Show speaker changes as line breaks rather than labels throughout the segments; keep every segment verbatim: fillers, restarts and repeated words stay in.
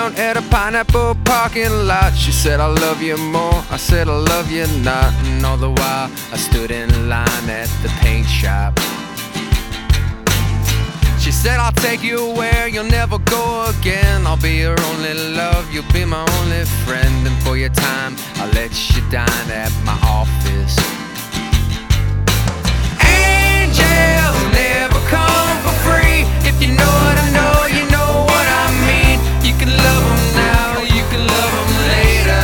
down at a Pineapple parking lot. She said, I love you more, I said, I love you not. And all the while I stood in line at the paint shop. She said, I'll take you where you'll never go again. I'll be your only love, you'll be my only friend. And for your time, I'll let you dine at my office. Angels never come for free. If you know what I know, you know what I mean. You can love them now, you can love them later.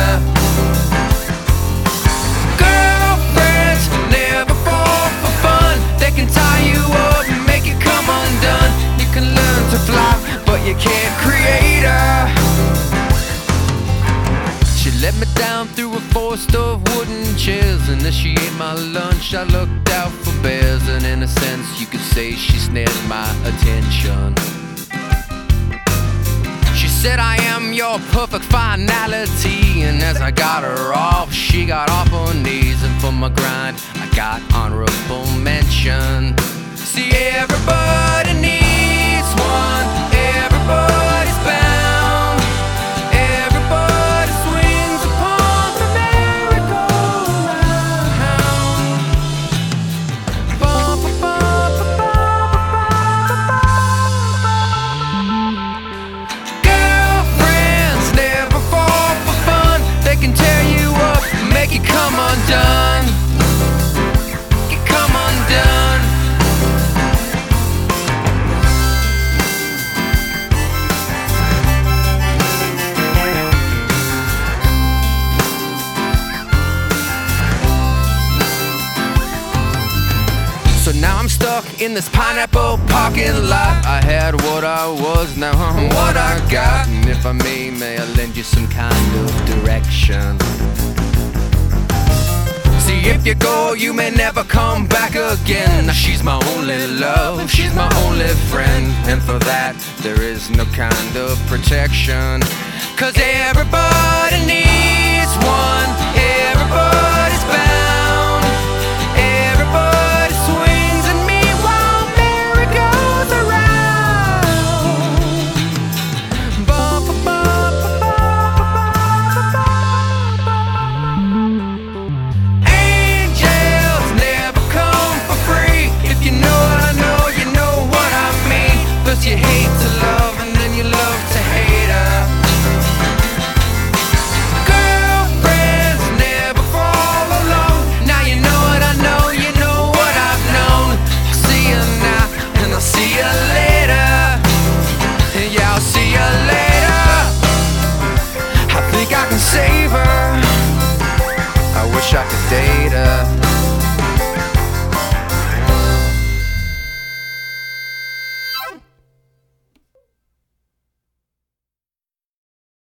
Girlfriends never fall for fun. They can tie you up and make you come undone. You can learn to fly, but you can't create her. She let me down through a forest of wooden chairs, and as she ate my lunch, I looked out for bears. And in a sense, you could say she snared my attention. She said, I am your perfect finality. And as I got her off, she got off her knees. And for my grind, I got honorable mention. See, everybody needs one. Everybody's bound. Everybody swings upon the merry-go-round. Bum, ba, bum, ba, bum, girlfriends never fall for fun. They can tear you up, make you come undone. You come undone. So now I'm stuck in this Pineapple parking lot. I had what I was, now I'm what I got. And if I may, may I lend you some kind of direction? See, if you go, you may never come back again. Now she's my only love, she's my only friend. And for that, there is no kind of protection. 'Cause everybody needs